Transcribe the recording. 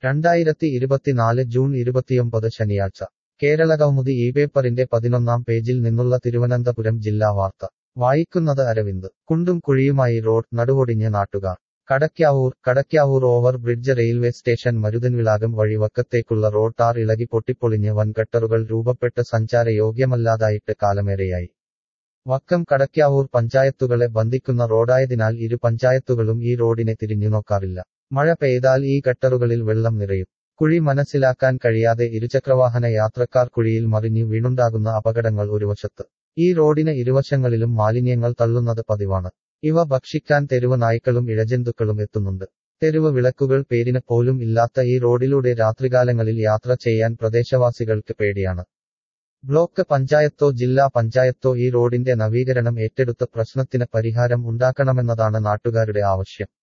2024 June 29 ശനിയാഴ്ച കേരളകൗമുദി ഈ പേപ്പറിന്റെ 11-ാം പേജിൽ നിന്നുള്ള തിരുവനന്തപുരം ജില്ലാ വാർത്ത വായിക്കുന്നത് അരവിന്ദ് കുണ്ടും കുഴിയുമായി റോഡ് നടുവൊടിഞ്ഞ് നാട്ടുകാർ Kadakkavoor over bridge railway station Maruthanvilakam വഴി വക്കത്തേക്കുള്ള റോഡ് ടാർ ഇളകി പൊട്ടിപ്പൊളിഞ്ഞ് വൻ ഗട്ടറുകൾ രൂപപ്പെട്ട് സഞ്ചാരയോഗ്യമല്ലാതായിട്ട് കാലമേറെയായി വക്കം കടയ്ക്കാവൂർ പഞ്ചായത്തുകളെ ബന്ധിക്കുന്ന റോഡായതിനാൽ ഇരു പഞ്ചായത്തുകളും ഈ റോഡിനെ തിരിഞ്ഞുനോക്കാറില്ല മഴ പെയ്താൽ ഈ ഗട്ടറുകളിൽ വെള്ളം നിറയും കുഴി മനസ്സിലാക്കാൻ കഴിയാതെ ഇരുചക്രവാഹന യാത്രക്കാർ കുഴിയിൽ മറിഞ്ഞു വീണുണ്ടാകുന്ന അപകടങ്ങൾ ഒരു വശത്ത് ഈ റോഡിന് ഇരുവശങ്ങളിലും മാലിന്യങ്ങൾ തള്ളുന്നത് പതിവാണ് ഇവ ഭക്ഷിക്കാൻ തെരുവ് നായ്ക്കളും ഇഴജന്തുക്കളും എത്തുന്നുണ്ട് തെരുവ് വിളക്കുകൾ പേരിന് പോലും ഇല്ലാത്ത ഈ റോഡിലൂടെ രാത്രികാലങ്ങളിൽ യാത്ര ചെയ്യാൻ പ്രദേശവാസികൾക്ക് പേടിയാണ് ബ്ലോക്ക് പഞ്ചായത്തോ ജില്ലാ പഞ്ചായത്തോ ഈ റോഡിന്റെ നവീകരണം ഏറ്റെടുത്ത് പ്രശ്നത്തിന് പരിഹാരം ഉണ്ടാക്കണമെന്നതാണ് നാട്ടുകാരുടെ ആവശ്യം